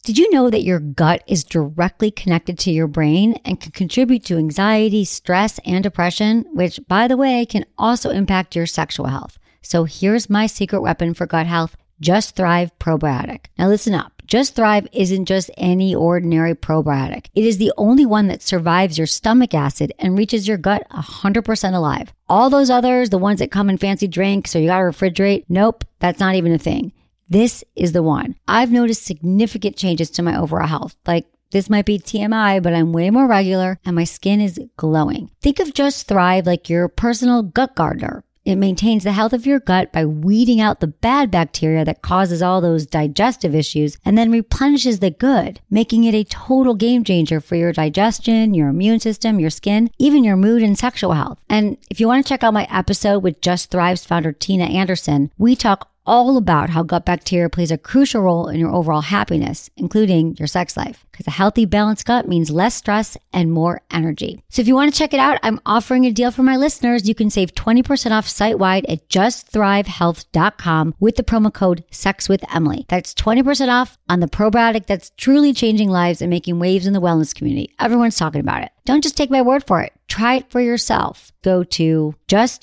Did you know that your gut is directly connected to your brain and can contribute to anxiety, stress, and depression, which, by the way, can also impact your sexual health? So here's my secret weapon for gut health, Just Thrive Probiotic. Now listen up. Just Thrive isn't just any ordinary probiotic. It is the only one that survives your stomach acid and reaches your gut 100% alive. All those others, the ones that come in fancy drinks or you gotta refrigerate, nope, that's not even a thing. This is the one. I've noticed significant changes to my overall health. Like, this might be TMI, but I'm way more regular and my skin is glowing. Think of Just Thrive like your personal gut gardener. It maintains the health of your gut by weeding out the bad bacteria that causes all those digestive issues and then replenishes the good, making it a total game changer for your digestion, your immune system, your skin, even your mood and sexual health. And if you want to check out my episode with Just Thrive's founder, Tina Anderson, we talk all about how gut bacteria plays a crucial role in your overall happiness, including your sex life. Because a healthy, balanced gut means less stress and more energy. So if you want to check it out, I'm offering a deal for my listeners. You can save 20% off site-wide at justthrivehealth.com with the promo code SEXWithEmily. That's 20% off on the probiotic that's truly changing lives and making waves in the wellness community. Everyone's talking about it. Don't just take my word for it. Try it for yourself. Go to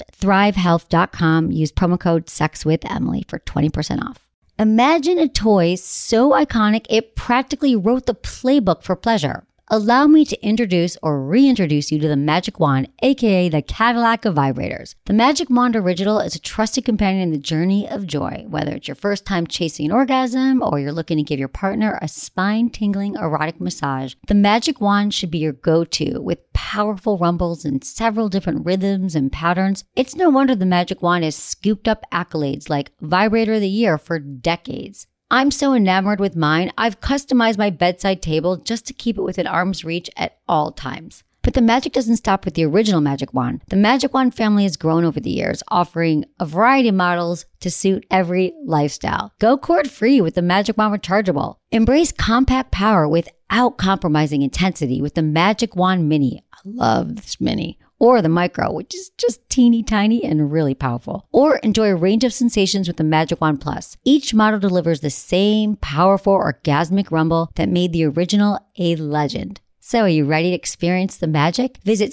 justthrivehealth.com. Use promo code SEXWithEmily for 20% off. Imagine a toy so iconic it practically wrote the playbook for pleasure. Allow me to introduce or reintroduce you to the Magic Wand, aka the Cadillac of vibrators. The Magic Wand Original is a trusted companion in the journey of joy. Whether it's your first time chasing an orgasm or you're looking to give your partner a spine-tingling erotic massage, the Magic Wand should be your go-to with powerful rumbles and several different rhythms and patterns. It's no wonder the Magic Wand has scooped up accolades like Vibrator of the Year for decades. I'm so enamored with mine, I've customized my bedside table just to keep it within arm's reach at all times. But the magic doesn't stop with the original Magic Wand. The Magic Wand family has grown over the years, offering a variety of models to suit every lifestyle. Go cord-free with the Magic Wand Rechargeable. Embrace compact power without compromising intensity with the Magic Wand Mini. I love this Mini. Or the Micro, which is just teeny tiny and really powerful. Or enjoy a range of sensations with the Magic Wand Plus. Each model delivers the same powerful orgasmic rumble that made the original a legend. So are you ready to experience the magic? Visit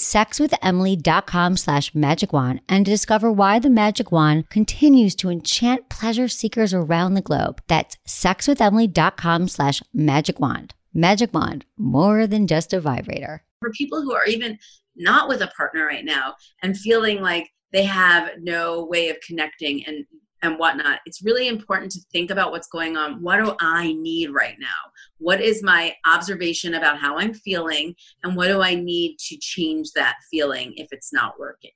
sexwithemily.com/magicwand and discover why the Magic Wand continues to enchant pleasure seekers around the globe. That's sexwithemily.com/magicwand. Magic Wand, more than just a vibrator. For people who are even not with a partner right now and feeling like they have no way of connecting and whatnot, it's really important to think about what's going on. What do I need right now? What is my observation about how I'm feeling? And what do I need to change that feeling if it's not working?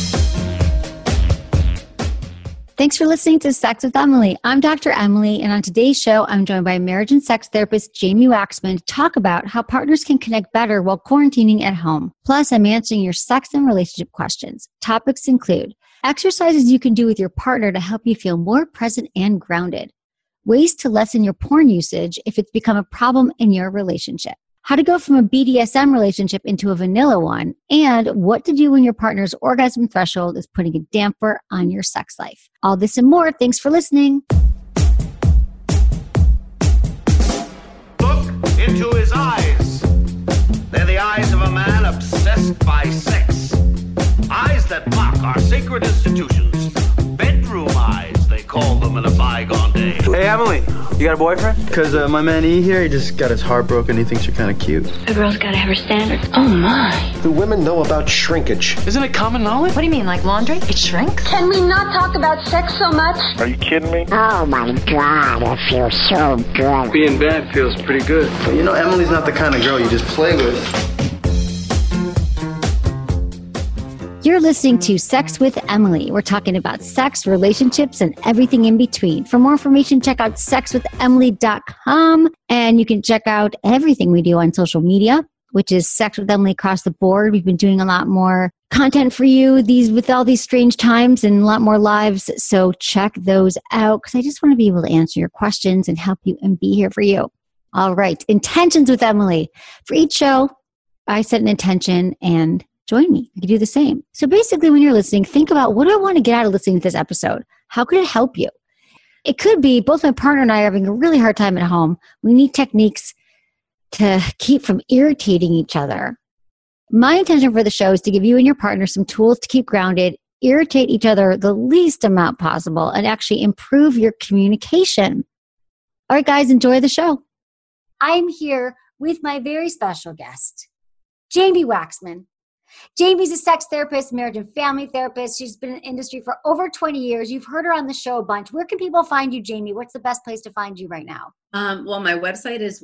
Thanks for listening to Sex with Emily. I'm Dr. Emily, and on today's show, I'm joined by marriage and sex therapist Jamie Waxman to talk about how partners can connect better while quarantining at home. Plus, I'm answering your sex and relationship questions. Topics include exercises you can do with your partner to help you feel more present and grounded, ways to lessen your porn usage if it's become a problem in your relationship, how to go from a BDSM relationship into a vanilla one, and what to do when your partner's orgasm threshold is putting a damper on your sex life. All this and more. Thanks for listening. Look into his eyes. They're the eyes of a man obsessed by sex. Eyes that mock our sacred institutions. Bedroom eyes, they call them in a bygone day. Hey, Emily, you got a boyfriend? Because my man E here, he just got his heart broken. He thinks you're kind of cute. A girl's got to have her standards. Oh, my. Do women know about shrinkage? Isn't it common knowledge? What do you mean, like laundry? It shrinks? Can we not talk about sex so much? Are you kidding me? Oh, my God, it feels so good. Being bad feels pretty good. But you know, Emily's not the kind of girl you just play with. You're listening to Sex with Emily. We're talking about sex, relationships, and everything in between. For more information, check out sexwithemily.com. And you can check out everything we do on social media, which is Sex with Emily across the board. We've been doing a lot more content for you with all these strange times and a lot more lives. So check those out because I just want to be able to answer your questions and help you and be here for you. All right. Intentions with Emily. For each show, I set an intention and join me. You can do the same. So basically, when you're listening, think about what do I want to get out of listening to this episode? How could it help you? It could be both my partner and I are having a really hard time at home. We need techniques to keep from irritating each other. My intention for the show is to give you and your partner some tools to keep grounded, irritate each other the least amount possible, and actually improve your communication. All right, guys, enjoy the show. I'm here with my very special guest, Jamie Waxman. Jamie's a sex therapist, marriage and family therapist. She's been in the industry for over 20 years. You've heard her on the show a bunch. Where can people find you, Jamie? What's the best place to find you right now? Well, my website is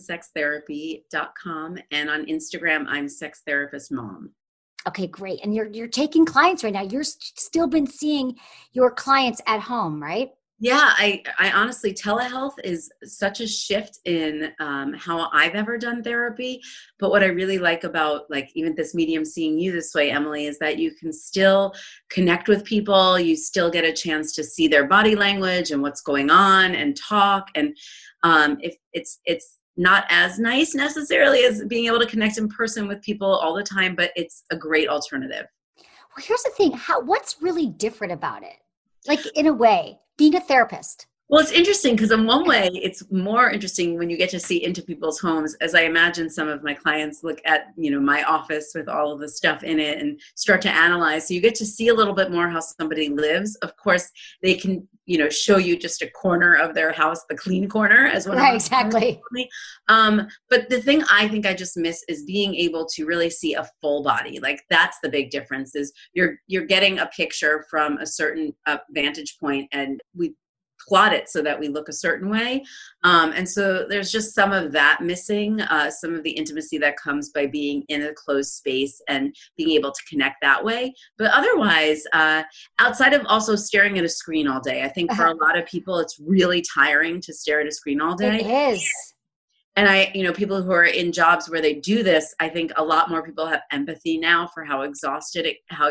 waxmansextherapy.com, and on Instagram, I'm Sex Therapist Mom. Okay, great. And you're taking clients right now. You're still been seeing your clients at home, right? Yeah, I honestly, telehealth is such a shift in how I've ever done therapy. But what I really like about like even this medium seeing you this way, Emily, is that you can still connect with people. You still get a chance to see their body language and what's going on and talk. And if it's not as nice necessarily as being able to connect in person with people all the time, but it's a great alternative. Well, here's the thing. What's really different about it? Like in a way, being a therapist. Well, it's interesting because in one way, it's more interesting when you get to see into people's homes, as I imagine some of my clients look at, my office with all of the stuff in it and start to analyze. So you get to see a little bit more how somebody lives. Of course, they can, show you just a corner of their house, the clean corner, as one. Right, exactly. But the thing I think I just miss is being able to really see a full body. Like that's the big difference is you're getting a picture from a certain vantage point, and we plot it so that we look a certain way. And so there's just some of that missing, some of the intimacy that comes by being in a closed space and being able to connect that way. But otherwise, outside of also staring at a screen all day, I think for a lot of people, it's really tiring to stare at a screen all day. It is. And people who are in jobs where they do this, I think a lot more people have empathy now for how exhausting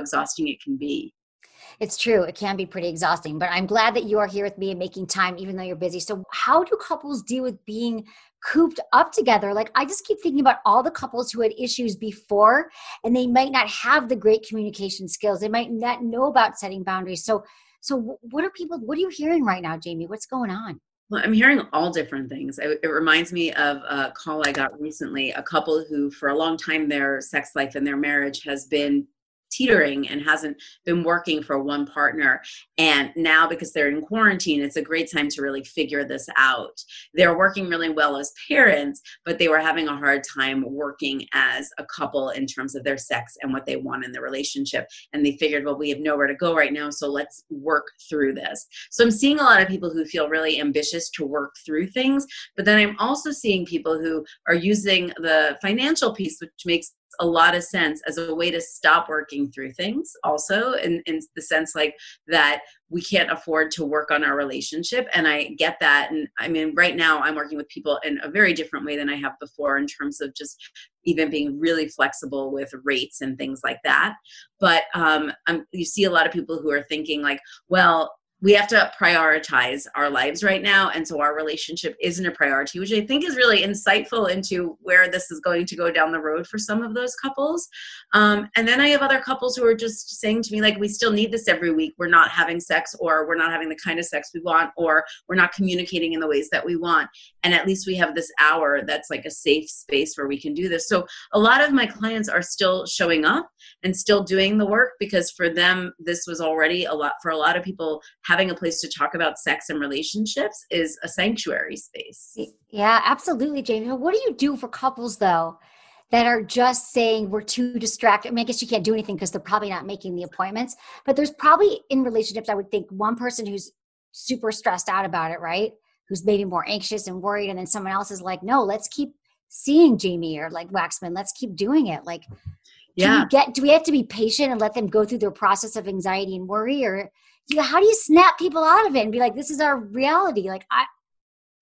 it can be. It's true. It can be pretty exhausting, but I'm glad that you are here with me and making time, even though you're busy. So how do couples deal with being cooped up together? Like, I just keep thinking about all the couples who had issues before, and they might not have the great communication skills. They might not know about setting boundaries. So what are you hearing right now, Jamie? What's going on? Well, I'm hearing all different things. It reminds me of a call I got recently, a couple who for a long time, their sex life and their marriage has been teetering and hasn't been working for one partner. And now because they're in quarantine, it's a great time to really figure this out. They're working really well as parents, but they were having a hard time working as a couple in terms of their sex and what they want in the relationship. And they figured, well, we have nowhere to go right now, so let's work through this. So I'm seeing a lot of people who feel really ambitious to work through things, but then I'm also seeing people who are using the financial piece, which makes a lot of sense as a way to stop working through things also in the sense like that we can't afford to work on our relationship. And I get that. And I mean, right now I'm working with people in a very different way than I have before in terms of just even being really flexible with rates and things like that. But you see a lot of people who are thinking like, well, we have to prioritize our lives right now. And so our relationship isn't a priority, which I think is really insightful into where this is going to go down the road for some of those couples. And then I have other couples who are just saying to me, like, we still need this every week. We're not having sex, or we're not having the kind of sex we want, or we're not communicating in the ways that we want. And at least we have this hour that's like a safe space where we can do this. So a lot of my clients are still showing up and still doing the work because for them, this was already a lot. For a lot of people, having a place to talk about sex and relationships is a sanctuary space. Yeah, absolutely, Jamie. What do you do for couples, though, that are just saying we're too distracted? I mean, I guess you can't do anything because they're probably not making the appointments. But there's probably in relationships, I would think, one person who's super stressed out about it, right? Who's maybe more anxious and worried. And then someone else is like, no, let's keep seeing Jamie or like Waxman. Let's keep doing it. Like, do we have to be patient and let them go through their process of anxiety and worry? Or how do you snap people out of it and be like, this is our reality? Like,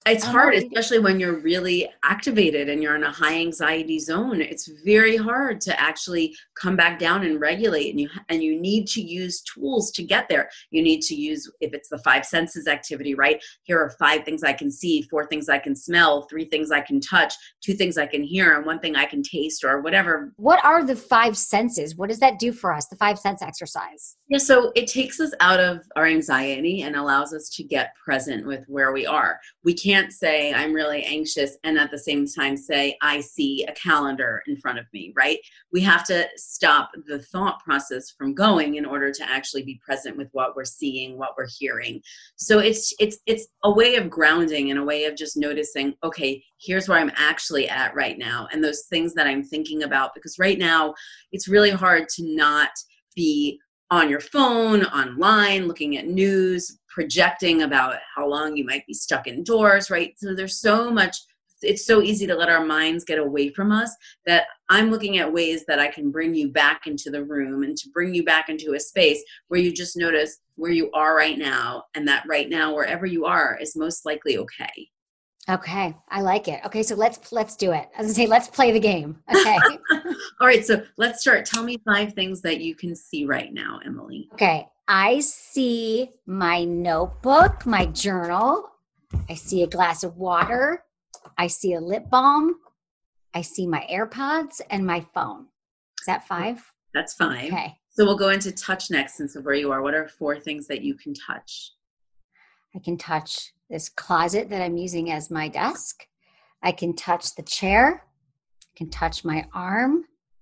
It's hard, especially when you're really activated and you're in a high anxiety zone. It's very hard to actually come back down and regulate. And you need to use tools to get there. You need to use, if it's the 5 senses activity, right? Here are 5 things I can see, 4 things I can smell, 3 things I can touch, 2 things I can hear, and 1 thing I can taste, or whatever. What are the 5 senses? What does that do for us? The 5 sense exercise? Yeah, so it takes us out of our anxiety and allows us to get present with where we are. We can't say I'm really anxious and at the same time say I see a calendar in front of me, right? We have to stop the thought process from going in order to actually be present with what we're seeing, what we're hearing. So it's a way of grounding and a way of just noticing, okay, here's where I'm actually at right now, and those things that I'm thinking about, because right now it's really hard to not be on your phone, online, looking at news, projecting about how long you might be stuck indoors, right? So there's so much, it's so easy to let our minds get away from us that I'm looking at ways that I can bring you back into the room and to bring you back into a space where you just notice where you are right now, and that right now, wherever you are, is most likely okay. Okay, I like it. Okay, so let's do it. I was gonna say, let's play the game. Okay. All right, so let's start. Tell me 5 things that you can see right now, Emily. Okay, I see my notebook, my journal. I see a glass of water. I see a lip balm. I see my AirPods and my phone. Is that 5? That's 5. Okay. So we'll go into touch next, since of where you are. What are 4 things that you can touch? I can touch this closet that I'm using as my desk. I can touch the chair. I can touch my arm.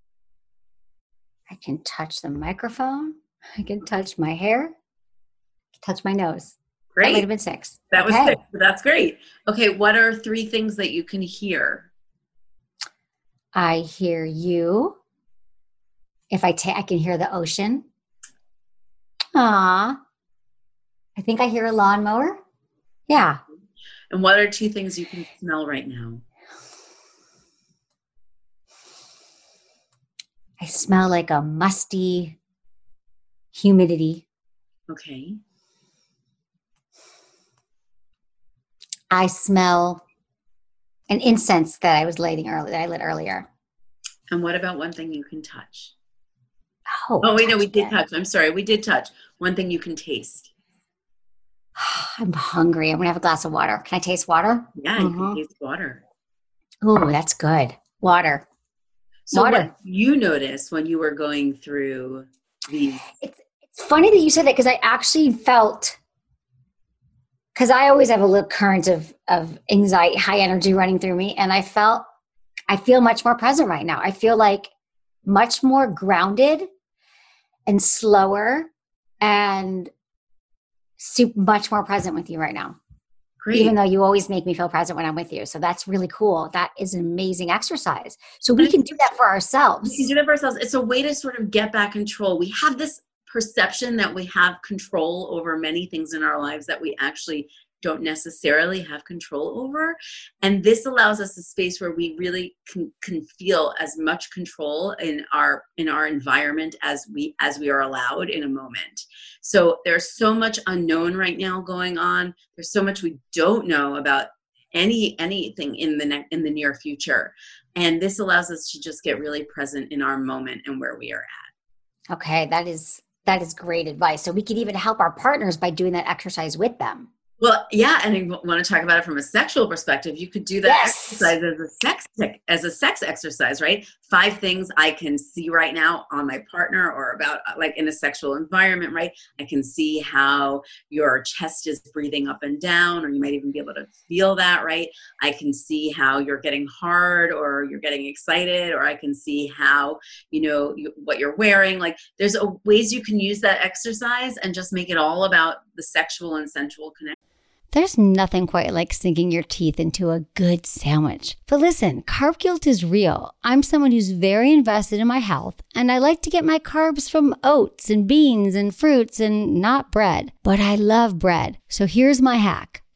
I can touch the microphone. I can touch my hair. I can touch my nose. Great. That might have been 6. That was 6, but that's great. Okay, what are 3 things that you can hear? I hear you. If I can hear the ocean. Aww. I think I hear a lawnmower. Yeah. And what are 2 things you can smell right now? I smell like a musty humidity. Okay. I smell an incense that I was lighting earlier, that I lit earlier. And what about 1 thing you can touch? Oh wait, no, we did touch. I'm sorry, we did touch. 1 thing you can taste. I'm hungry. I'm going to have a glass of water. Can I taste water? Yeah, you can taste water. Oh, that's good. Water. So water. What you noticed when you were going through these? It's funny that you said that, because I actually felt, because I always have a little current of anxiety, high energy running through me. And I feel much more present right now. I feel like much more grounded and slower and much more present with you right now. Great. Even though you always make me feel present when I'm with you. So that's really cool. That is an amazing exercise. So we can do that for ourselves. We can do that for ourselves. It's a way to sort of get back control. We have this perception that we have control over many things in our lives that we actually don't necessarily have control over. And this allows us a space where we really can feel as much control in our environment as we are allowed in a moment. So there's so much unknown right now going on. There's so much we don't know about anything in the near future. And this allows us to just get really present in our moment and where we are at. Okay, that is great advice. So we could even help our partners by doing that exercise with them. Well, yeah, and I want to talk about it from a sexual perspective. You could do that exercise as a sex exercise, right? 5 things I can see right now on my partner, or about like in a sexual environment, right? I can see how your chest is breathing up and down, or you might even be able to feel that, right? I can see how you're getting hard, or you're getting excited, or I can see how, what you're wearing. Like there's ways you can use that exercise and just make it all about the sexual and sensual connection. There's nothing quite like sinking your teeth into a good sandwich. But listen, carb guilt is real. I'm someone who's very invested in my health, and I like to get my carbs from oats and beans and fruits and not bread. But I love bread. So here's my hack.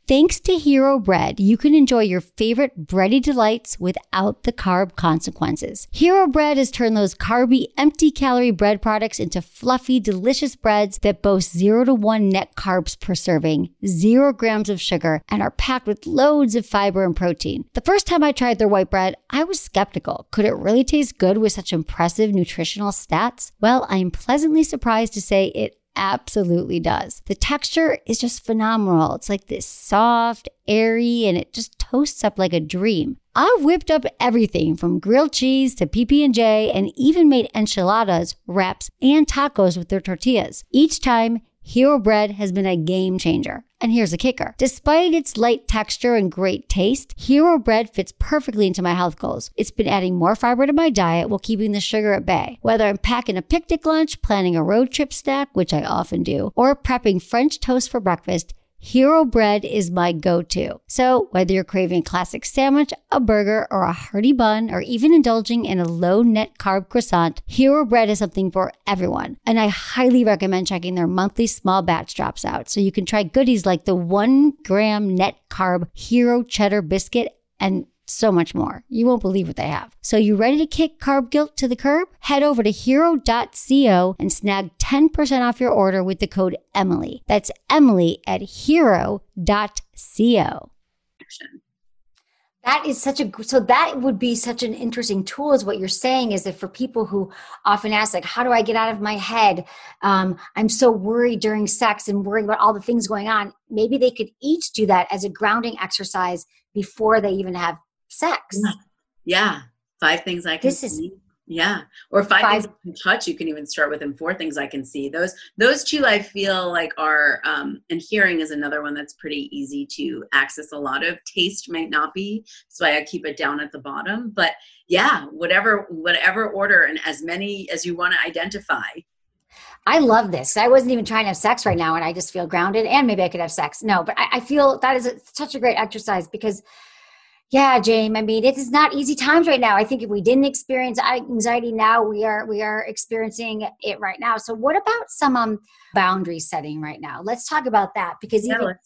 Thanks to Hero Bread, you can enjoy your favorite bready delights without the carb consequences. Hero Bread has turned those carby, empty-calorie bread products into fluffy, delicious breads that boast 0 to 1 net carbs per serving, 0 grams of sugar, and are packed with loads of fiber and protein. The first time I tried their white bread, I was skeptical. Could it really taste good with such impressive nutritional stats? Well, I am pleasantly surprised to say it absolutely does. The texture is just phenomenal. It's like this soft, airy, and it just toasts up like a dream. I've whipped up everything from grilled cheese to PB&J and even made enchiladas, wraps, and tacos with their tortillas. Each time, Hero Bread has been a game changer. And here's the kicker. Despite its light texture and great taste, Hero Bread fits perfectly into my health goals. It's been adding more fiber to my diet while keeping the sugar at bay. Whether I'm packing a picnic lunch, planning a road trip snack, which I often do, or prepping French toast for breakfast, Hero Bread is my go-to. So whether you're craving a classic sandwich, a burger, or a hearty bun, or even indulging in a low-net carb croissant, Hero Bread is something for everyone. And I highly recommend checking their monthly small batch drops out so you can try goodies like the 1 gram net carb Hero Cheddar Biscuit and so much more. You won't believe what they have. So you ready to kick carb guilt to the curb? Head over to hero.co and snag 10% off your order with the code Emily. That's Emily at hero.co. That is so that would be such an interesting tool is what you're saying is that for people who often ask, like, how do I get out of my head? I'm so worried during sex and worried about all the things going on. Maybe they could each do that as a grounding exercise before they even have sex. Yeah. 5 things I can see. Yeah. Or 5 things I can touch. You can even start with them. 4 things I can see. Those 2 I feel like are, and hearing is another one that's pretty easy to access a lot of. Taste might not be. That's why I keep it down at the bottom. But yeah, whatever order and as many as you want to identify. I love this. I wasn't even trying to have sex right now and I just feel grounded and maybe I could have sex. No, but I feel that is such a great exercise because yeah, Jane, I mean, it is not easy times right now. I think if we didn't experience anxiety now, we are experiencing it right now. So what about some boundary setting right now? Let's talk about that because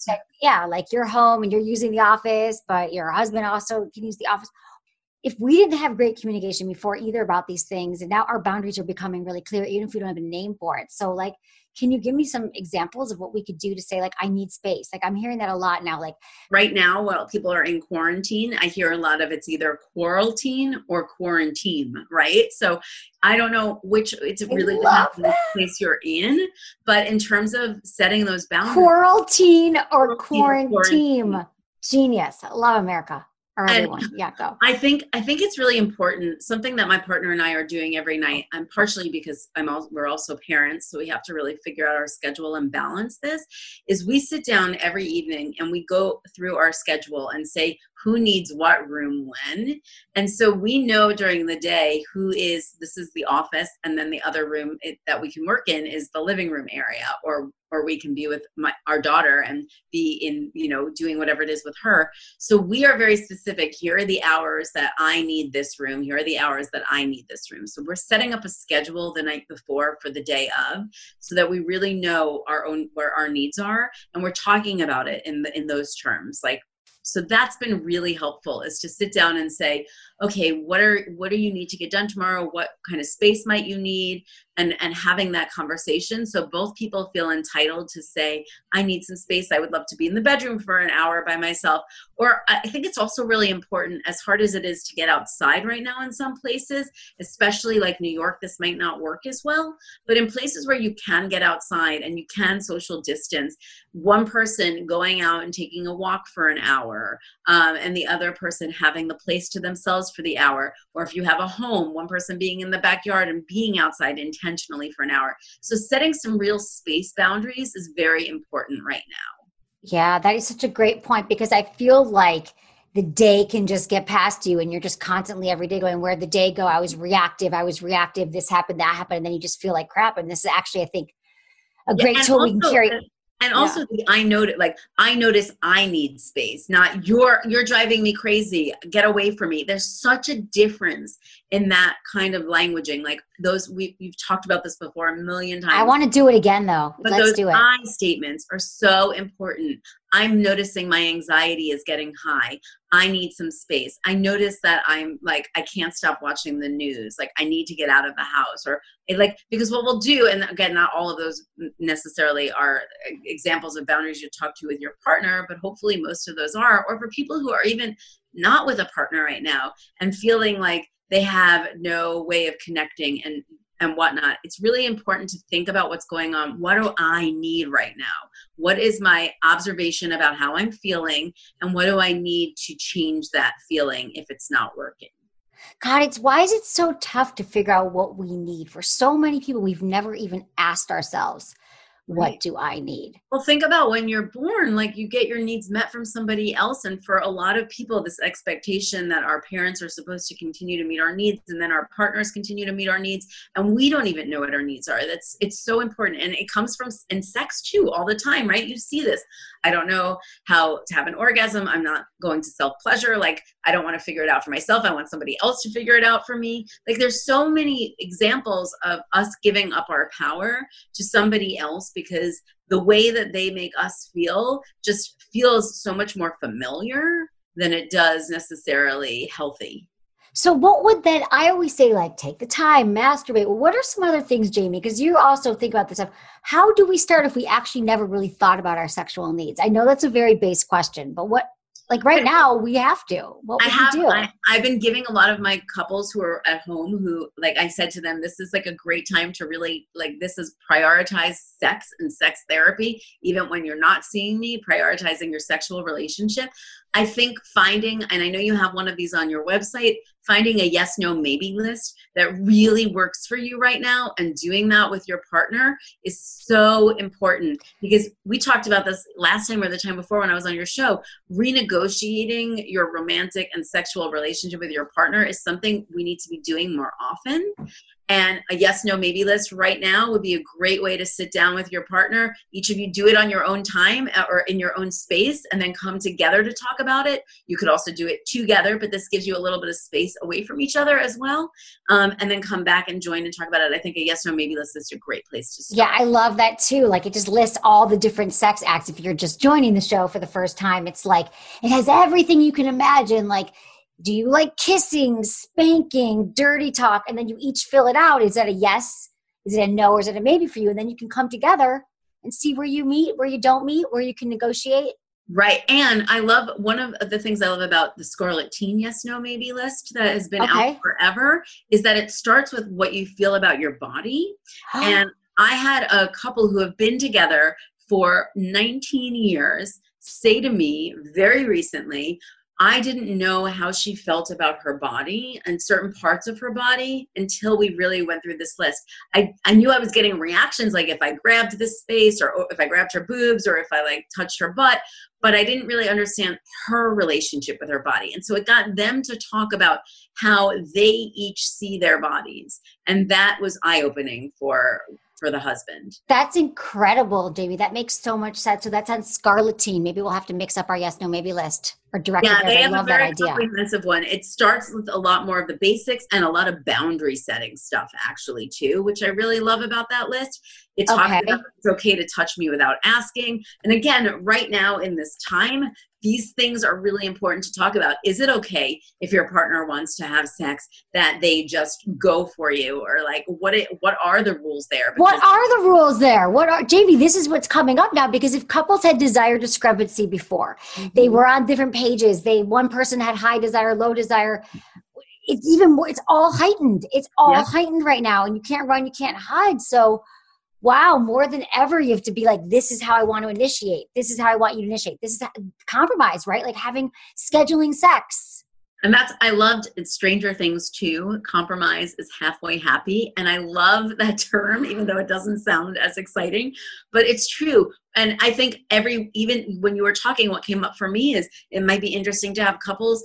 like you're home and you're using the office, but your husband also can use the office. If we didn't have great communication before either about these things, and now our boundaries are becoming really clear, even if we don't have a name for it. So like, can you give me some examples of what we could do to say, like, I need space? Like, I'm hearing that a lot now. Like right now, while people are in quarantine, I hear a lot of it's either quarantine or quarantine, right? So I don't know which, it's really depends on the place you're in, but in terms of setting those boundaries. Quarantine or quarantine. Genius. I love America. Or everyone. Yeah, go. I think it's really important. Something that my partner and I are doing every night. I'm partially because we're also parents, so we have to really figure out our schedule and balance this. Is we sit down every evening and we go through our schedule and say who needs what room when, and so we know during the day this is the office, and then the other room that we can work in is the living room area, or we can be with our daughter and be in, doing whatever it is with her. So we are very specific. Here are the hours that I need this room. Here are the hours that I need this room. So we're setting up a schedule the night before for the day of, so that we really know where our needs are, and we're talking about it in those terms. Like, so that's been really helpful, is to sit down and say, okay, what do you need to get done tomorrow? What kind of space might you need? And having that conversation. So both people feel entitled to say, I need some space. I would love to be in the bedroom for an hour by myself. Or I think it's also really important, as hard as it is to get outside right now in some places, especially like New York, this might not work as well. But in places where you can get outside and you can social distance, one person going out and taking a walk for an hour, and the other person having the place to themselves for the hour. Or if you have a home, one person being in the backyard and being outside intentionally for an hour. So setting some real space boundaries is very important right now. Yeah, that is such a great point, because I feel like the day can just get past you and you're just constantly every day going, where'd the day go? I was reactive. This happened, that happened. And then you just feel like crap. And this is actually, I think, a great tool we can carry. And also, I notice I need space, not you're driving me crazy. Get away from me. There's such a difference in that kind of languaging. Like those, we've talked about this before a million times. I want to do it again though. But let's do it. I statements are so important. I'm noticing my anxiety is getting high. I need some space. I notice that I'm like, I can't stop watching the news. Like, I need to get out of the house, or like, because what we'll do, and again, not all of those necessarily are examples of boundaries you talk to with your partner, but hopefully most of those are, or for people who are even not with a partner right now and feeling like they have no way of connecting and whatnot. It's really important to think about what's going on. What do I need right now? What is my observation about how I'm feeling? And what do I need to change that feeling if it's not working? God, why is it so tough to figure out what we need? For so many people, we've never even asked ourselves, what do I need? Well, think about when you're born, like you get your needs met from somebody else. And for a lot of people, this expectation that our parents are supposed to continue to meet our needs, and then our partners continue to meet our needs, and we don't even know what our needs are. It's so important. And it comes from in sex too, all the time, right? You see this. I don't know how to have an orgasm. I'm not going to self-pleasure. Like, I don't want to figure it out for myself. I want somebody else to figure it out for me. Like, there's so many examples of us giving up our power to somebody else because the way that they make us feel just feels so much more familiar than it does necessarily healthy. So what would then, I always say, like, take the time, masturbate. Well, what are some other things, Jamie? Because you also think about this stuff. How do we start if we actually never really thought about our sexual needs? I know that's a very base question, but what, like right now, we have to. What would you do? I've been giving a lot of my couples who are at home who, like I said to them, this is like a great time to really, like, this is prioritize sex and sex therapy. Even when you're not seeing me, prioritizing your sexual relationship. I think finding, and I know you have one of these on your website, finding a yes, no, maybe list that really works for you right now and doing that with your partner is so important, because we talked about this last time or the time before when I was on your show. Renegotiating your romantic and sexual relationship with your partner is something we need to be doing more often. And a yes, no, maybe list right now would be a great way to sit down with your partner. Each of you do it on your own time or in your own space, and then come together to talk about it. You could also do it together, but this gives you a little bit of space away from each other as well. And then come back and join and talk about it. I think a yes, no, maybe list is a great place to start. Yeah, I love that too. Like, it just lists all the different sex acts. If you're just joining the show for the first time, it's like, it has everything you can imagine. Like, do you like kissing, spanking, dirty talk? And then you each fill it out. Is that a yes? Is it a no? Or is it a maybe for you? And then you can come together and see where you meet, where you don't meet, where you can negotiate. Right. And I love, one of the things I love about the Scarlet Teen yes, no, maybe list that has been out forever is that it starts with what you feel about your body. And I had a couple who have been together for 19 years say to me very recently, I didn't know how she felt about her body and certain parts of her body until we really went through this list. I knew I was getting reactions, like if I grabbed this space or if I grabbed her boobs or if I like touched her butt, but I didn't really understand her relationship with her body. And so it got them to talk about how they each see their bodies. And that was eye-opening for the husband. That's incredible, Jamie. That makes so much sense. So that's on Scarlet Teen. Maybe we'll have to mix up our yes, no, maybe list or direct. Yeah, they have a very comprehensive one. It starts with a lot more of the basics and a lot of boundary setting stuff actually too, which I really love about that list. It talks about it's okay to touch me without asking. And again, right now in this time, these things are really important to talk about. Is it okay if your partner wants to have sex that they just go for you? Or like, what are the rules there? Because what are the rules there? Jamie, this is what's coming up now, because if couples had desire discrepancy before, they were on different pages. One person had high desire, low desire. It's even more, it's all heightened. It's all heightened right now, and you can't run, you can't hide. So wow, more than ever, you have to be like, this is how I want to initiate. This is how I want you to initiate. This is compromise, right? Like scheduling sex. And I loved Stranger Things too. Compromise is halfway happy. And I love that term, even though it doesn't sound as exciting, but it's true. And I think even when you were talking, what came up for me is it might be interesting to have couples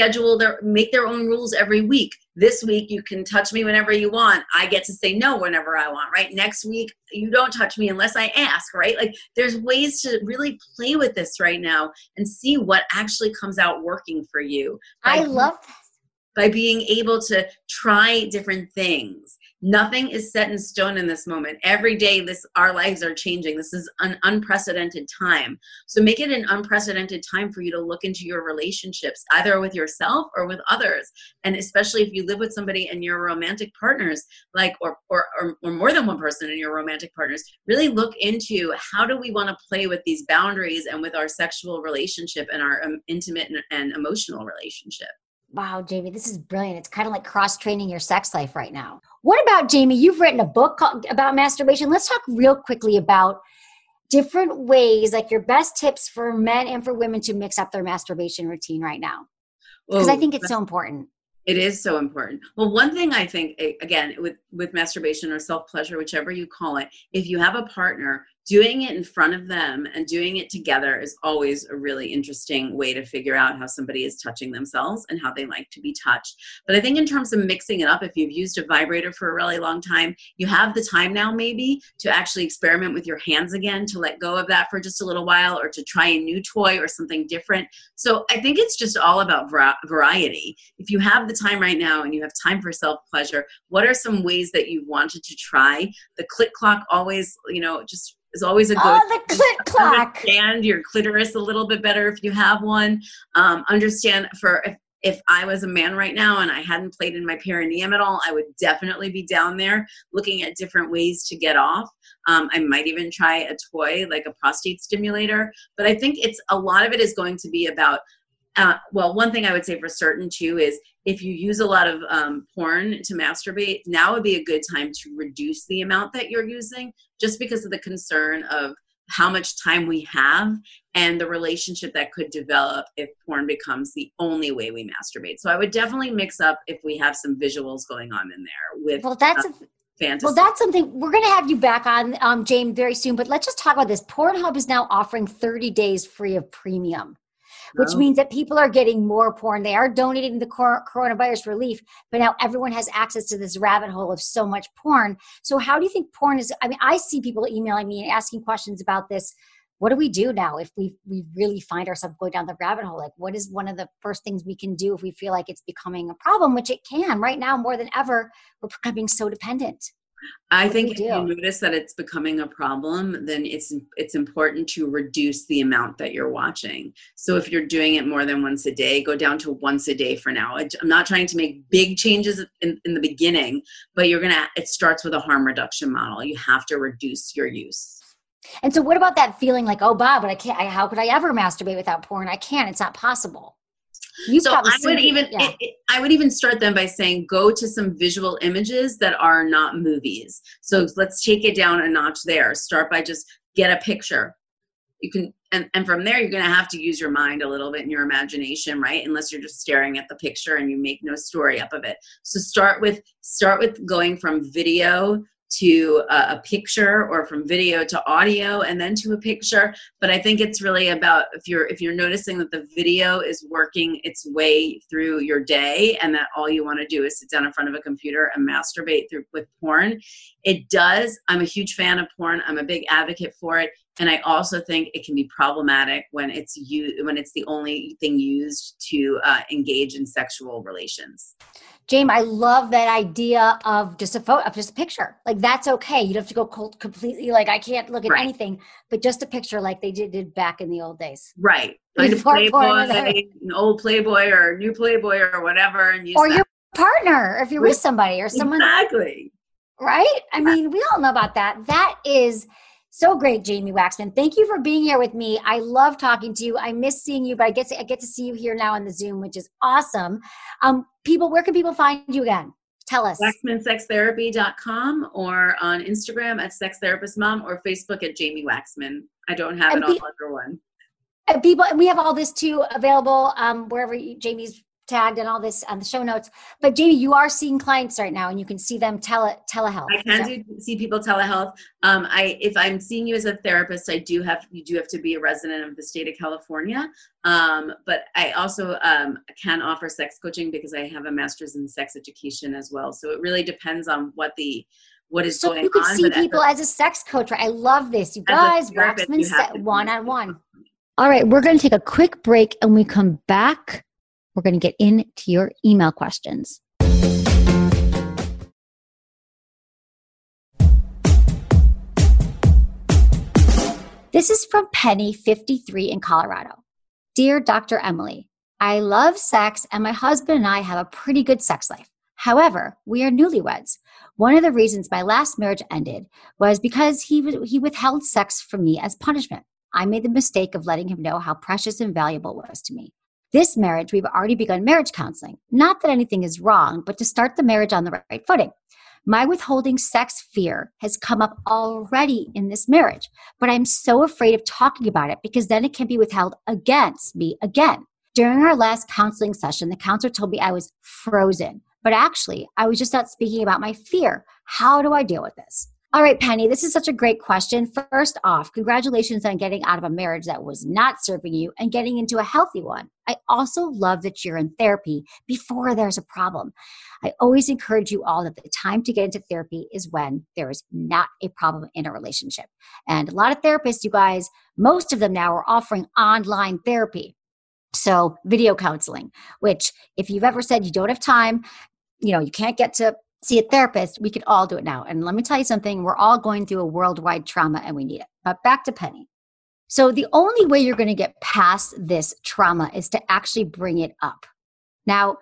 make their own rules every week. This week, you can touch me whenever you want. I get to say no whenever I want, right? Next week, you don't touch me unless I ask, right? Like, there's ways to really play with this right now and see what actually comes out working for you. I love that. By being able to try different things. Nothing is set in stone in this moment. Every day, our lives are changing. This is an unprecedented time. So make it an unprecedented time for you to look into your relationships, either with yourself or with others. And especially if you live with somebody and you're romantic partners, like, or more than one person in your romantic partners, really look into how do we want to play with these boundaries and with our sexual relationship and our intimate and emotional relationship. Wow, Jamie, this is brilliant. It's kind of like cross-training your sex life right now. What about, Jamie, you've written a book about masturbation. Let's talk real quickly about different ways, like your best tips for men and for women to mix up their masturbation routine right now. Because I think it's so important. It is so important. Well, one thing I think, again, with masturbation or self-pleasure, whichever you call it, if you have a partner, doing it in front of them and doing it together is always a really interesting way to figure out how somebody is touching themselves and how they like to be touched. But I think in terms of mixing it up, if you've used a vibrator for a really long time, you have the time now maybe to actually experiment with your hands again, to let go of that for just a little while, or to try a new toy or something different. So I think it's just all about variety. If you have the time right now and you have time for self-pleasure, what are some ways that you wanted to try? The click clock always, just is always a good. Oh, the click clock. Understand your clitoris a little bit better if you have one. Understand if I was a man right now and I hadn't played in my perineum at all, I would definitely be down there looking at different ways to get off. I might even try a toy like a prostate stimulator. But I think a lot of it is going to be about, one thing I would say for certain too is if you use a lot of porn to masturbate, now would be a good time to reduce the amount that you're using, just because of the concern of how much time we have and the relationship that could develop if porn becomes the only way we masturbate. So I would definitely mix up if we have some visuals going on in there with fantasy. Well, that's something we're going to have you back on, James, very soon. But let's just talk about this. Pornhub is now offering 30 days free of premium, which means that people are getting more porn. They are donating to coronavirus relief, but now everyone has access to this rabbit hole of so much porn. So how do you think porn is, I see people emailing me and asking questions about this. What do we do now if we really find ourselves going down the rabbit hole? Like, what is one of the first things we can do if we feel like it's becoming a problem, which it can right now more than ever? We're becoming so dependent. I think if you notice that it's becoming a problem, then it's important to reduce the amount that you're watching. So if you're doing it more than once a day, go down to once a day for now. I'm not trying to make big changes in the beginning, but it starts with a harm reduction model. You have to reduce your use. And so what about that feeling like, oh, Bob, but I can't, how could I ever masturbate without porn? I can't, it's not possible. I would even start them by saying, go to some visual images that are not movies. So let's take it down a notch there. Start by just get a picture. You can, and from there, you're going to have to use your mind a little bit and your imagination, right? Unless you're just staring at the picture and you make no story up of it. So start with going from video to a picture, or from video to audio and then to a picture. But I think it's really about if you're noticing that the video is working its way through your day and that all you want to do is sit down in front of a computer and masturbate with porn. It does. I'm a huge fan of porn. I'm a big advocate for it. And I also think it can be problematic when it's the only thing used to engage in sexual relations. James, I love that idea of just a picture. Like, that's okay. You don't have to go completely like, I can't look at anything, but just a picture like they did back in the old days. Right. Find a Playboy, an old Playboy or a new Playboy or whatever. And use your partner, if you're with somebody or someone. Exactly. Right? I mean, we all know about that. That is so great, Jamie Waxman. Thank you for being here with me. I love talking to you. I miss seeing you, but I get to see you here now on the Zoom, which is awesome. People, where can people find you again? Tell us. WaxmanSexTherapy.com, or on Instagram at SexTherapistMom, or Facebook at Jamie Waxman. I don't have it all under one. And we have all this too available wherever Jamie's tagged and all this on the show notes. But Jamie, you are seeing clients right now, and you can see them telehealth. I can see people telehealth. If I'm seeing you as a therapist, you do have to be a resident of the state of California. But I also can offer sex coaching because I have a master's in sex education as well. So it really depends on what is going on. So you could see people as a sex coach. I love this. You guys, Waxman set one-on-one. All right, we're going to take a quick break, and we come back. We're going to get into your email questions. This is from Penny, 53 in Colorado. Dear Dr. Emily, I love sex and my husband and I have a pretty good sex life. However, we are newlyweds. One of the reasons my last marriage ended was because he withheld sex from me as punishment. I made the mistake of letting him know how precious and valuable it was to me. This marriage, we've already begun marriage counseling. Not that anything is wrong, but to start the marriage on the right footing. My withholding sex fear has come up already in this marriage, but I'm so afraid of talking about it because then it can be withheld against me again. During our last counseling session, the counselor told me I was frozen, but actually I was just not speaking about my fear. How do I deal with this? All right, Penny, this is such a great question. First off, congratulations on getting out of a marriage that was not serving you and getting into a healthy one. I also love that you're in therapy before there's a problem. I always encourage you all that the time to get into therapy is when there is not a problem in a relationship. And a lot of therapists, you guys, most of them now are offering online therapy. So video counseling, which if you've ever said you don't have time, you can't get to see a therapist, we could all do it now. And let me tell you something, we're all going through a worldwide trauma and we need it. But back to Penny. So the only way you're going to get past this trauma is to actually bring it up. Now,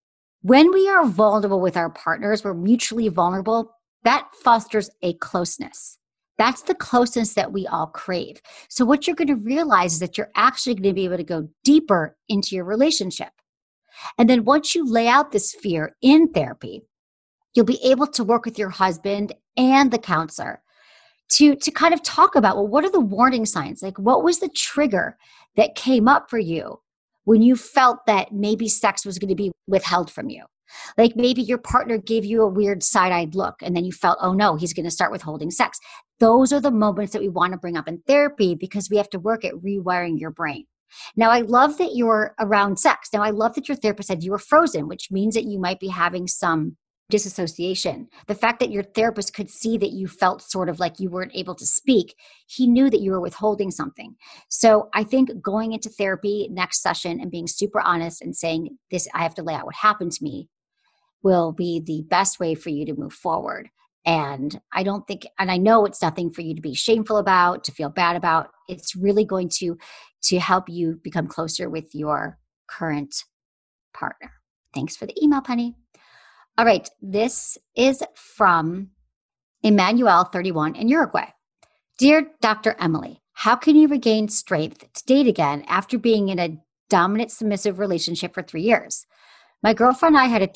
when we are vulnerable with our partners, we're mutually vulnerable, that fosters a closeness. That's the closeness that we all crave. So what you're going to realize is that you're actually going to be able to go deeper into your relationship. And then once you lay out this fear in therapy, you'll be able to work with your husband and the counselor to kind of talk about, well, what are the warning signs? Like, what was the trigger that came up for you when you felt that maybe sex was going to be withheld from you? Like maybe your partner gave you a weird side-eyed look and then you felt, oh no, he's going to start withholding sex. Those are the moments that we want to bring up in therapy because we have to work at rewiring your brain. Now, I love that you're around sex. Now, I love that your therapist said you were frozen, which means that you might be having some disassociation. The fact that your therapist could see that you felt sort of like you weren't able to speak, he knew that you were withholding something. So I think going into therapy next session and being super honest and saying this, I have to lay out what happened to me, will be the best way for you to move forward. And I don't think, and I know it's nothing for you to be shameful about, to feel bad about. It's really going to help you become closer with your current partner. Thanks for the email, Penny. All right, this is from Emmanuel, 31 in Uruguay. Dear Dr. Emily, how can you regain strength to date again after being in a dominant submissive relationship for 3 years? My girlfriend and I had a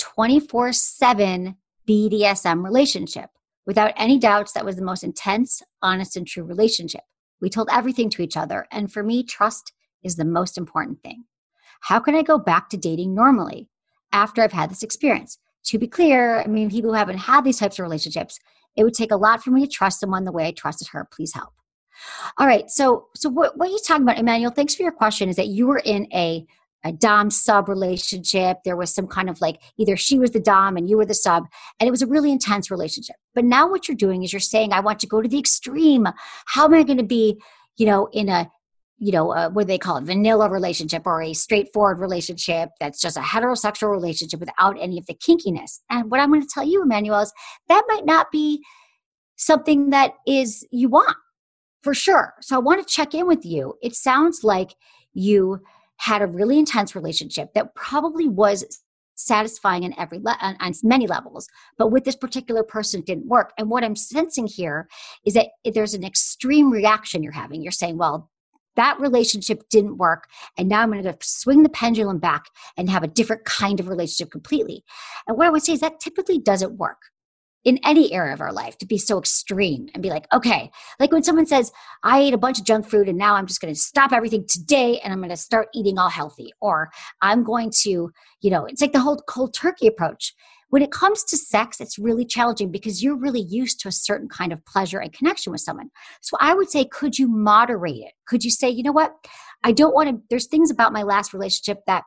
24/7 BDSM relationship. Without any doubts, that was the most intense, honest, and true relationship. We told everything to each other, and for me, trust is the most important thing. How can I go back to dating normally after I've had this experience? To be clear, I mean, people who haven't had these types of relationships, it would take a lot for me to trust someone the way I trusted her. Please help. All right. So what you're talking about, Emmanuel, thanks for your question, is that you were in a dom sub relationship. There was some kind of like either she was the dom and you were the sub, and it was a really intense relationship. But now what you're doing is you're saying, I want to go to the extreme. How am I going to be, in a what do they call it, vanilla relationship or a straightforward relationship that's just a heterosexual relationship without any of the kinkiness? And what I'm going to tell you, Emmanuel, is that might not be something that is you want for sure. So I want to check in with you. It sounds like you had a really intense relationship that probably was satisfying on many levels, but with this particular person it didn't work. And what I'm sensing here is that there's an extreme reaction you're having. You're saying, well, that relationship didn't work, and now I'm going to swing the pendulum back and have a different kind of relationship completely. And what I would say is that typically doesn't work in any area of our life, to be so extreme and be like, okay, like when someone says, I ate a bunch of junk food and now I'm just going to stop everything today and I'm going to start eating all healthy, or I'm going to, it's like the whole cold turkey approach. When it comes to sex, it's really challenging because you're really used to a certain kind of pleasure and connection with someone. So I would say, could you moderate it? Could you say, you know what? I don't want to, there's things about my last relationship that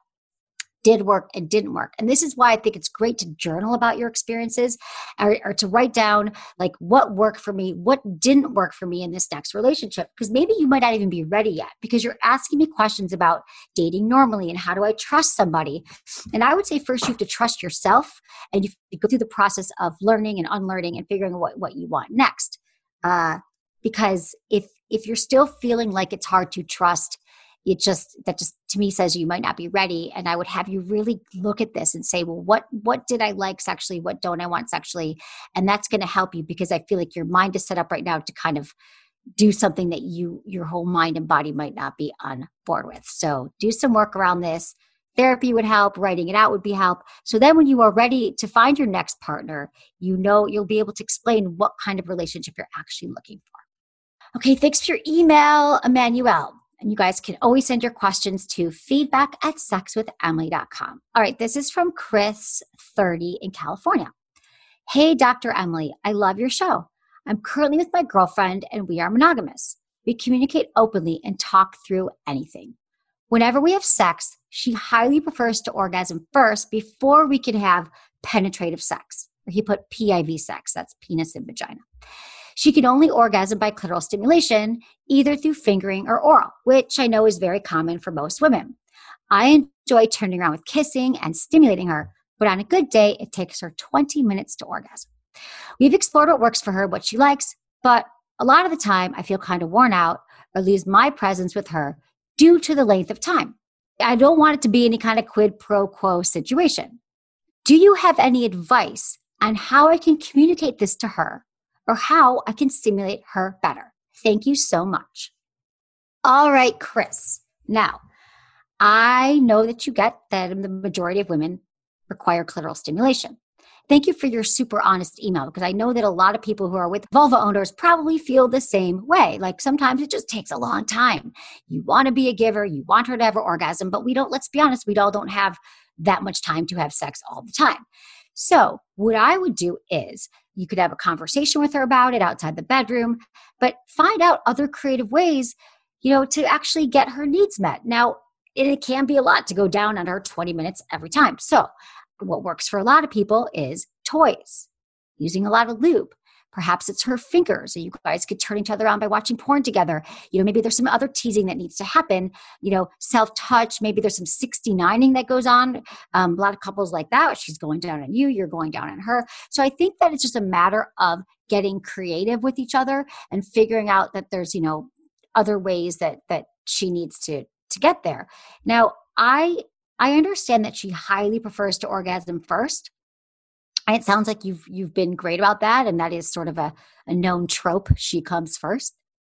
did work and didn't work. And this is why I think it's great to journal about your experiences or to write down like what worked for me, what didn't work for me in this next relationship. Because maybe you might not even be ready yet because you're asking me questions about dating normally and how do I trust somebody. And I would say first you have to trust yourself and you have to go through the process of learning and unlearning and figuring out what you want next. Because if if you're still feeling like it's hard to trust, that just to me says you might not be ready. And I would have you really look at this and say, well, what did I like sexually? What don't I want sexually? And that's going to help you, because I feel like your mind is set up right now to kind of do something that your whole mind and body might not be on board with. So do some work around this. Therapy would help. Writing it out would be help. So then when you are ready to find your next partner, you'll be able to explain what kind of relationship you're actually looking for. Okay, thanks for your email, Emmanuel. And you guys can always send your questions to feedback@sexwithemily.com. All right, this is from Chris, 30, in California. Hey, Dr. Emily, I love your show. I'm currently with my girlfriend and we are monogamous. We communicate openly and talk through anything. Whenever we have sex, she highly prefers to orgasm first before we can have penetrative sex. Or he put PIV sex, that's penis and vagina. She can only orgasm by clitoral stimulation, either through fingering or oral, which I know is very common for most women. I enjoy turning around with kissing and stimulating her, but on a good day, it takes her 20 minutes to orgasm. We've explored what works for her, what she likes, but a lot of the time I feel kind of worn out or lose my presence with her due to the length of time. I don't want it to be any kind of quid pro quo situation. Do you have any advice on how I can communicate this to her, or how I can stimulate her better? Thank you so much. All right, Chris. Now, I know that you get that the majority of women require clitoral stimulation. Thank you for your super honest email, because I know that a lot of people who are with vulva owners probably feel the same way. Like sometimes it just takes a long time. You want to be a giver, you want her to have an orgasm, but let's be honest, we all don't have that much time to have sex all the time. So what I would do is you could have a conversation with her about it outside the bedroom, but find out other creative ways, to actually get her needs met. Now, it can be a lot to go down on her 20 minutes every time. So what works for a lot of people is toys, using a lot of lube. Perhaps it's her fingers, so you guys could turn each other on by watching porn together. Maybe there's some other teasing that needs to happen. Self-touch. Maybe there's some 69ing that goes on. A lot of couples like that. She's going down on you, you're going down on her. So I think that it's just a matter of getting creative with each other and figuring out that there's, other ways that she needs to get there. Now, I understand that she highly prefers to orgasm first. It sounds like you've been great about that, and that is sort of a known trope. She comes first.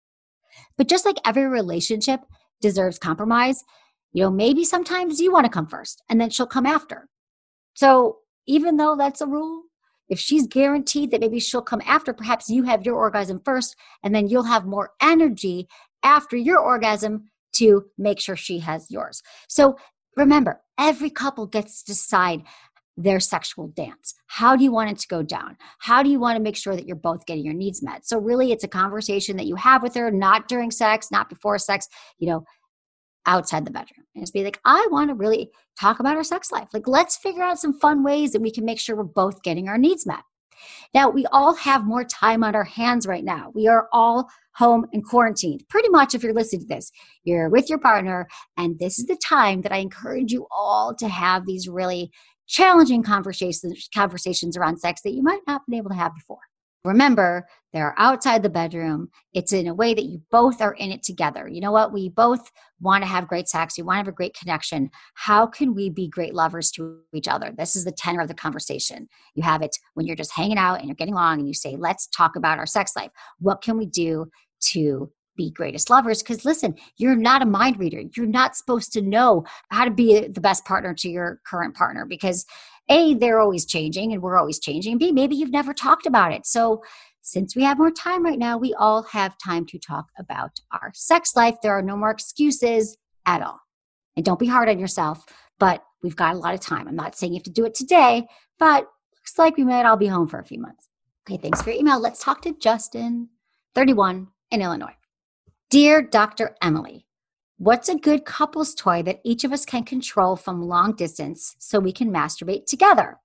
But just like every relationship deserves compromise, maybe sometimes you want to come first, and then she'll come after. So even though that's a rule, if she's guaranteed that maybe she'll come after, perhaps you have your orgasm first, and then you'll have more energy after your orgasm to make sure she has yours. So remember, every couple gets to decide their sexual dance. How do you want it to go down? How do you want to make sure that you're both getting your needs met? So really, it's a conversation that you have with her, not during sex, not before sex, outside the bedroom. And just be like, I want to really talk about our sex life. Like, let's figure out some fun ways that we can make sure we're both getting our needs met. Now, we all have more time on our hands right now. We are all home and quarantined. Pretty much, if you're listening to this, you're with your partner, and this is the time that I encourage you all to have these really challenging conversations around sex that you might not have been able to have before. Remember, they're outside the bedroom. It's in a way that you both are in it together. You know what? We both want to have great sex. We want to have a great connection. How can we be great lovers to each other? This is the tenor of the conversation. You have it when you're just hanging out and you're getting along and you say, let's talk about our sex life. What can we do to be greatest lovers? Because listen, you're not a mind reader. You're not supposed to know how to be the best partner to your current partner, because A, they're always changing and we're always changing. And B, maybe you've never talked about it. So since we have more time right now, we all have time to talk about our sex life. There are no more excuses at all. And don't be hard on yourself, but we've got a lot of time. I'm not saying you have to do it today, but looks like we might all be home for a few months. Okay, thanks for your email. Let's talk to Justin, 31, in Illinois. Dear Dr. Emily, what's a good couples toy that each of us can control from long distance so we can masturbate together?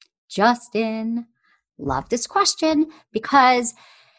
Justin, love this question because,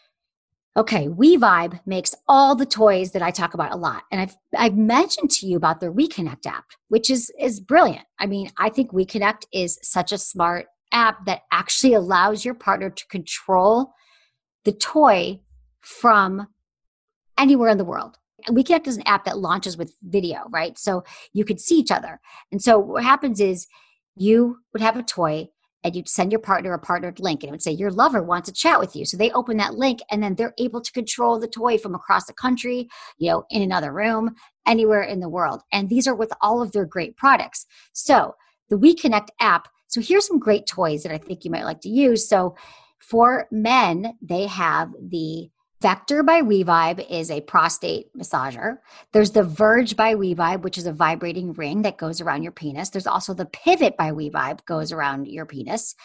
WeVibe makes all the toys that I talk about a lot. And I've mentioned to you about the WeConnect app, which is brilliant. I mean, I think WeConnect is such a smart app that actually allows your partner to control the toy from anywhere in the world. WeConnect is an app that launches with video, right? So you could see each other. And so what happens is you would have a toy and you'd send your partner a partnered link and it would say your lover wants to chat with you. So they open that link and then they're able to control the toy from across the country, in another room, anywhere in the world. And these are with all of their great products. So the WeConnect app, so here's some great toys that I think you might like to use. So for men, they have the Vector by WeVibe is a prostate massager. There's the Verge by WeVibe, which is a vibrating ring that goes around your penis. There's also the Pivot by WeVibe, goes around your penis.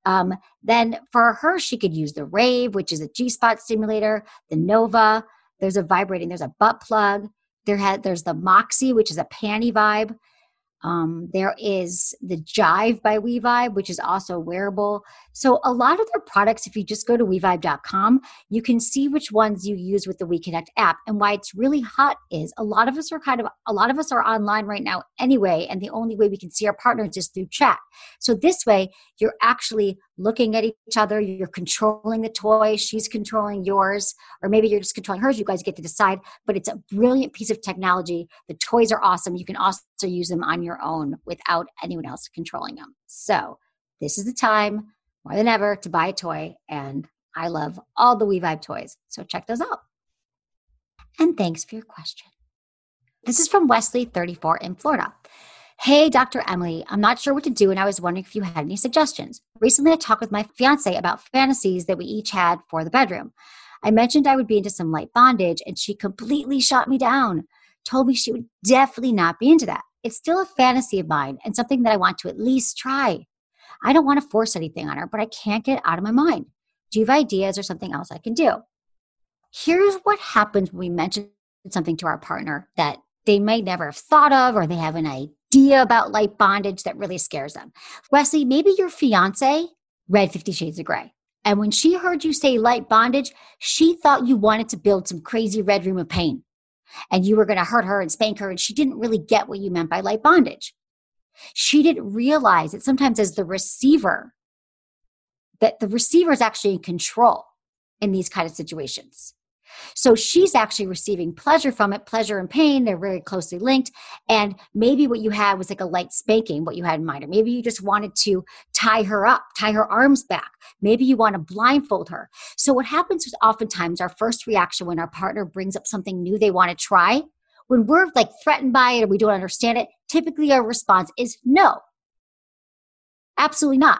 Then for her, she could use the Rave, which is a G-spot stimulator, the Nova. There's a butt plug. There's the Moxie, which is a panty vibe. There is the Jive by WeVibe, which is also wearable. So a lot of their products, if you just go to WeVibe.com, you can see which ones you use with the WeConnect app. And why it's really hot is a lot of us are online right now anyway, and the only way we can see our partners is through chat. So this way, you're actually looking at each other, you're controlling the toy, she's controlling yours, or maybe you're just controlling hers, you guys get to decide, but it's a brilliant piece of technology. The toys are awesome. You can also use them on your own without anyone else controlling them. So this is the time, more than ever, to buy a toy, and I love all the WeVibe toys. So check those out. And thanks for your question. This is from Wesley, 34, in Florida. Hey, Dr. Emily, I'm not sure what to do, and I was wondering if you had any suggestions. Recently, I talked with my fiance about fantasies that we each had for the bedroom. I mentioned I would be into some light bondage, and she completely shot me down, told me she would definitely not be into that. It's still a fantasy of mine and something that I want to at least try. I don't want to force anything on her, but I can't get it out of my mind. Do you have ideas or something else I can do? Here's what happens when we mention something to our partner that they might never have thought of, or they have an idea about light bondage that really scares them. Wesley, maybe your fiance read 50 Shades of Grey. And when she heard you say light bondage, she thought you wanted to build some crazy red room of pain. And you were going to hurt her and spank her, and she didn't really get what you meant by light bondage. She didn't realize that sometimes as the receiver, that the receiver is actually in control in these kind of situations. So she's actually receiving pleasure from it. Pleasure and pain, they're very closely linked. And maybe what you had was like a light spanking, what you had in mind. Or maybe you just wanted to tie her up, tie her arms back. Maybe you want to blindfold her. So what happens is oftentimes our first reaction when our partner brings up something new they want to try, when we're like threatened by it or we don't understand it, typically our response is no. Absolutely not.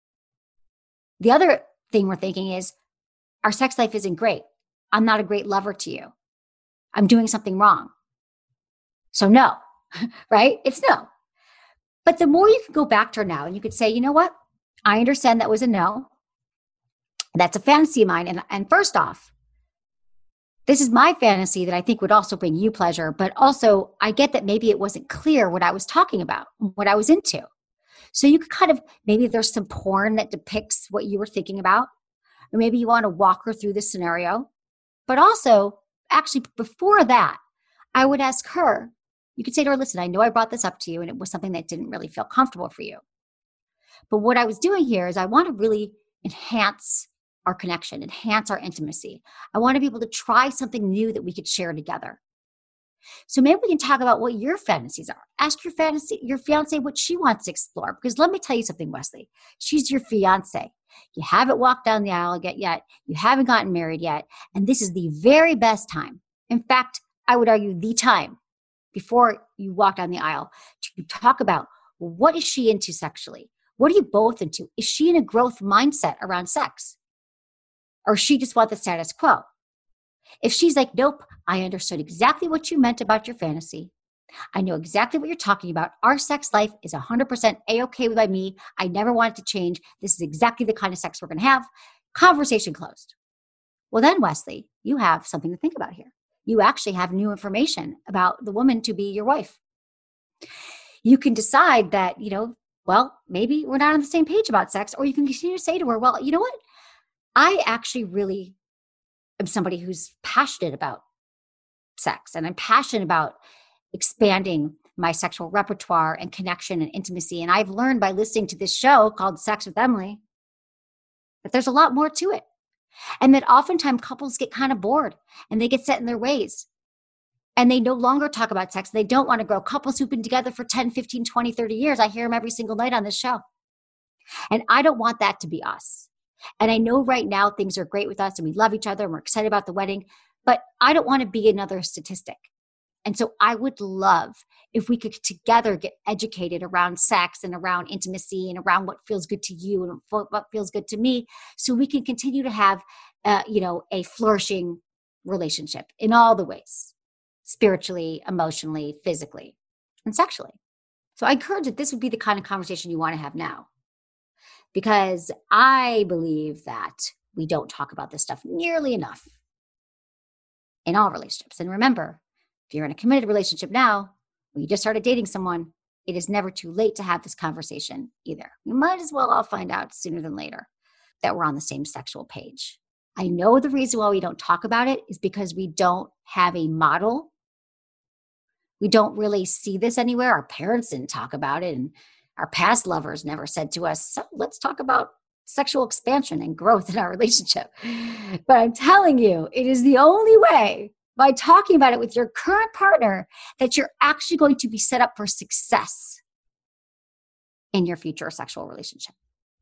The other thing we're thinking is our sex life isn't great. I'm not a great lover to you. I'm doing something wrong. So no, right? It's no. But the more you can go back to her now and you could say, you know what? I understand that was a no. That's a fantasy of mine. And first off, this is my fantasy that I think would also bring you pleasure. But also I get that maybe it wasn't clear what I was talking about, what I was into. So you could kind of, maybe there's some porn that depicts what you were thinking about. Or maybe you want to walk her through the scenario. But also, actually, before that, I would ask her, you could say to her, listen, I know I brought this up to you and it was something that didn't really feel comfortable for you. But what I was doing here is I want to really enhance our connection, enhance our intimacy. I want to be able to try something new that we could share together. So maybe we can talk about what your fantasies are. Ask your fiance what she wants to explore. Because let me tell you something, Wesley. She's your fiance. You haven't walked down the aisle yet. You haven't gotten married yet. And this is the very best time. In fact, I would argue the time before you walk down the aisle to talk about what is she into sexually? What are you both into? Is she in a growth mindset around sex? Or she just wants the status quo? If she's like, nope, I understood exactly what you meant about your fantasy. I know exactly what you're talking about. Our sex life is 100% A-okay by me. I never want it to change. This is exactly the kind of sex we're going to have. Conversation closed. Well, then, Wesley, you have something to think about here. You actually have new information about the woman to be your wife. You can decide that, well, maybe we're not on the same page about sex, or you can continue to say to her, well, you know what? I actually really am somebody who's passionate about sex, and I'm passionate about expanding my sexual repertoire and connection and intimacy. And I've learned by listening to this show called Sex with Emily that there's a lot more to it. And that oftentimes couples get kind of bored and they get set in their ways. And they no longer talk about sex. They don't want to grow. Couples who've been together for 10, 15, 20, 30 years, I hear them every single night on this show. And I don't want that to be us. And I know right now things are great with us and we love each other and we're excited about the wedding, but I don't want to be another statistic. And so I would love if we could together get educated around sex and around intimacy and around what feels good to you and what feels good to me, so we can continue to have, a flourishing relationship in all the ways, spiritually, emotionally, physically, and sexually. So I encourage that this would be the kind of conversation you want to have now, because I believe that we don't talk about this stuff nearly enough in all relationships. And remember, if you're in a committed relationship now, or you just started dating someone, it is never too late to have this conversation either. We might as well all find out sooner than later that we're on the same sexual page. I know the reason why we don't talk about it is because we don't have a model. We don't really see this anywhere. Our parents didn't talk about it, and our past lovers never said to us, so let's talk about sexual expansion and growth in our relationship. But I'm telling you, it is the only way, by talking about it with your current partner, that you're actually going to be set up for success in your future sexual relationship.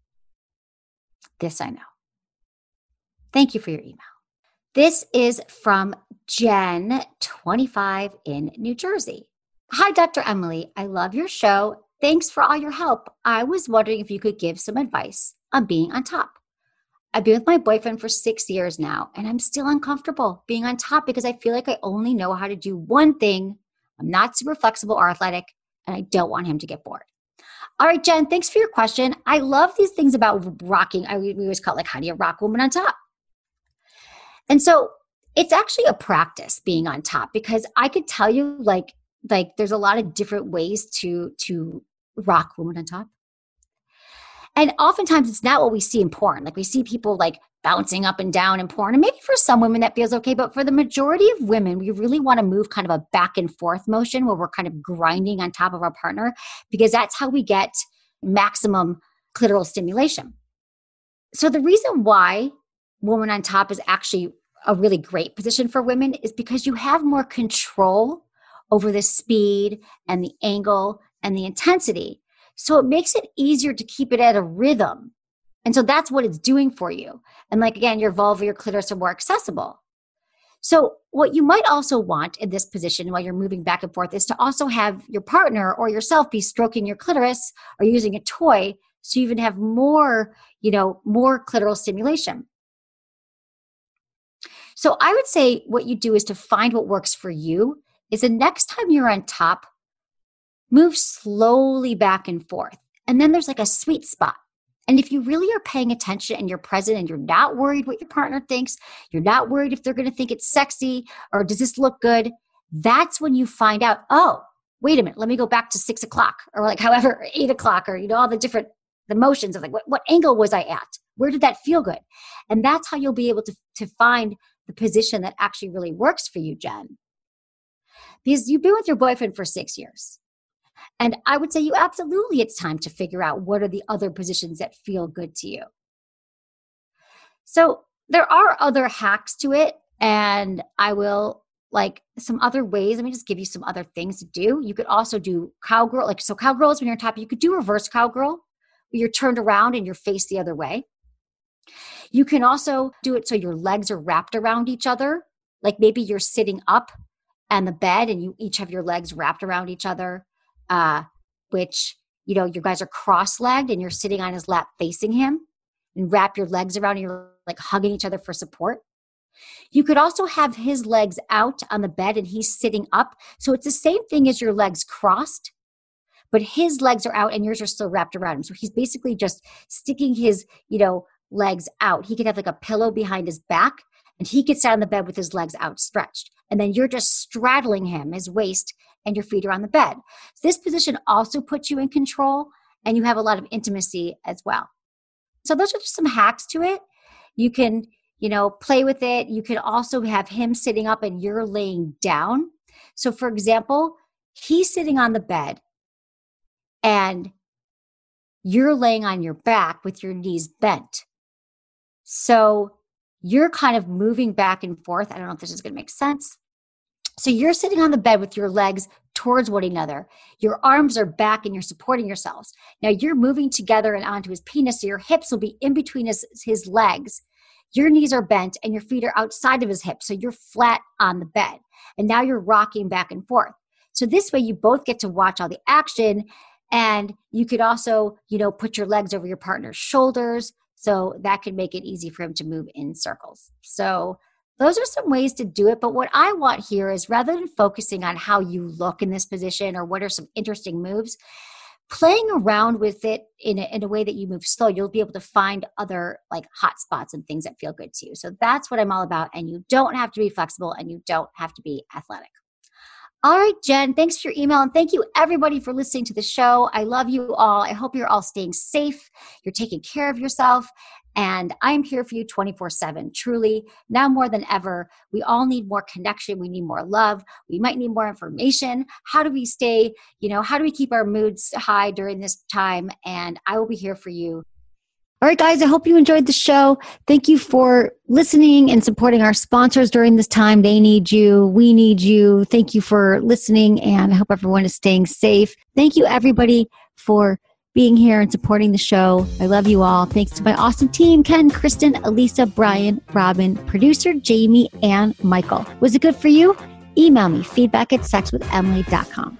This I know. Thank you for your email. This is from Jen, 25 in New Jersey. Hi, Dr. Emily. I love your show. Thanks for all your help. I was wondering if you could give some advice on being on top. I've been with my boyfriend for 6 years now, and I'm still uncomfortable being on top because I feel like I only know how to do one thing. I'm not super flexible or athletic, and I don't want him to get bored. All right, Jen, thanks for your question. I love these things about rocking. We always call it like, how do you rock woman on top? And so it's actually a practice being on top, because I could tell you like there's a lot of different ways to rock woman on top. And oftentimes it's not what we see in porn. Like we see people like bouncing up and down in porn. And maybe for some women that feels okay. But for the majority of women, we really want to move kind of a back and forth motion where we're kind of grinding on top of our partner, because that's how we get maximum clitoral stimulation. So the reason why woman on top is actually a really great position for women is because you have more control over the speed and the angle and the intensity. So it makes it easier to keep it at a rhythm. And so that's what it's doing for you. And like, again, your vulva, your clitoris are more accessible. So what you might also want in this position while you're moving back and forth is to also have your partner or yourself be stroking your clitoris or using a toy, so you even have more, more clitoral stimulation. So I would say what you do is to find what works for you is the next time you're on top, move slowly back and forth. And then there's like a sweet spot. And if you really are paying attention and you're present and you're not worried what your partner thinks, you're not worried if they're going to think it's sexy or does this look good, that's when you find out, oh, wait a minute, let me go back to 6 o'clock or like however, 8 o'clock or, all the different the motions of like, what angle was I at? Where did that feel good? And that's how you'll be able to find the position that actually really works for you, Jen. Because you've been with your boyfriend for 6 years. And I would say it's time to figure out what are the other positions that feel good to you. So there are other hacks to it, and I will like some other ways. Let me just give you some other things to do. You could also do cowgirl. So cowgirl is when you're on top. You could do reverse cowgirl, where you're turned around and you're faced the other way. You can also do it so your legs are wrapped around each other. Like maybe you're sitting up on the bed and you each have your legs wrapped around each other. Which, you guys are cross-legged and you're sitting on his lap facing him, and wrap your legs around and you're like hugging each other for support. You could also have his legs out on the bed and he's sitting up. So it's the same thing as your legs crossed, but his legs are out and yours are still wrapped around him. So he's basically just sticking his, legs out. He could have like a pillow behind his back and he could sit on the bed with his legs outstretched. And then you're just straddling him, his waist, and your feet are on the bed. This position also puts you in control and you have a lot of intimacy as well. So those are just some hacks to it. You can, play with it. You can also have him sitting up and you're laying down. So for example, he's sitting on the bed and you're laying on your back with your knees bent. So you're kind of moving back and forth. I don't know if this is going to make sense. So you're sitting on the bed with your legs towards one another. Your arms are back and you're supporting yourselves. Now you're moving together and onto his penis, so your hips will be in between his legs. Your knees are bent and your feet are outside of his hips, so you're flat on the bed. And now you're rocking back and forth. So this way you both get to watch all the action, and you could also, put your legs over your partner's shoulders, so that could make it easy for him to move in circles. So those are some ways to do it. But what I want here is, rather than focusing on how you look in this position or what are some interesting moves, playing around with it in a way that you move slow, you'll be able to find other like hot spots and things that feel good to you. So that's what I'm all about. And you don't have to be flexible and you don't have to be athletic. All right, Jen, thanks for your email. And thank you everybody for listening to the show. I love you all. I hope you're all staying safe. You're taking care of yourself. And I'm here for you 24/7. Truly, now more than ever, we all need more connection. We need more love. We might need more information. How do we stay, how do we keep our moods high during this time? And I will be here for you. All right, guys, I hope you enjoyed the show. Thank you for listening and supporting our sponsors during this time. They need you. We need you. Thank you for listening, and I hope everyone is staying safe. Thank you, everybody, for being here and supporting the show. I love you all. Thanks to my awesome team, Ken, Kristen, Elisa, Brian, Robin, producer Jamie, and Michael. Was it good for you? Email me, feedback@sexwithemily.com.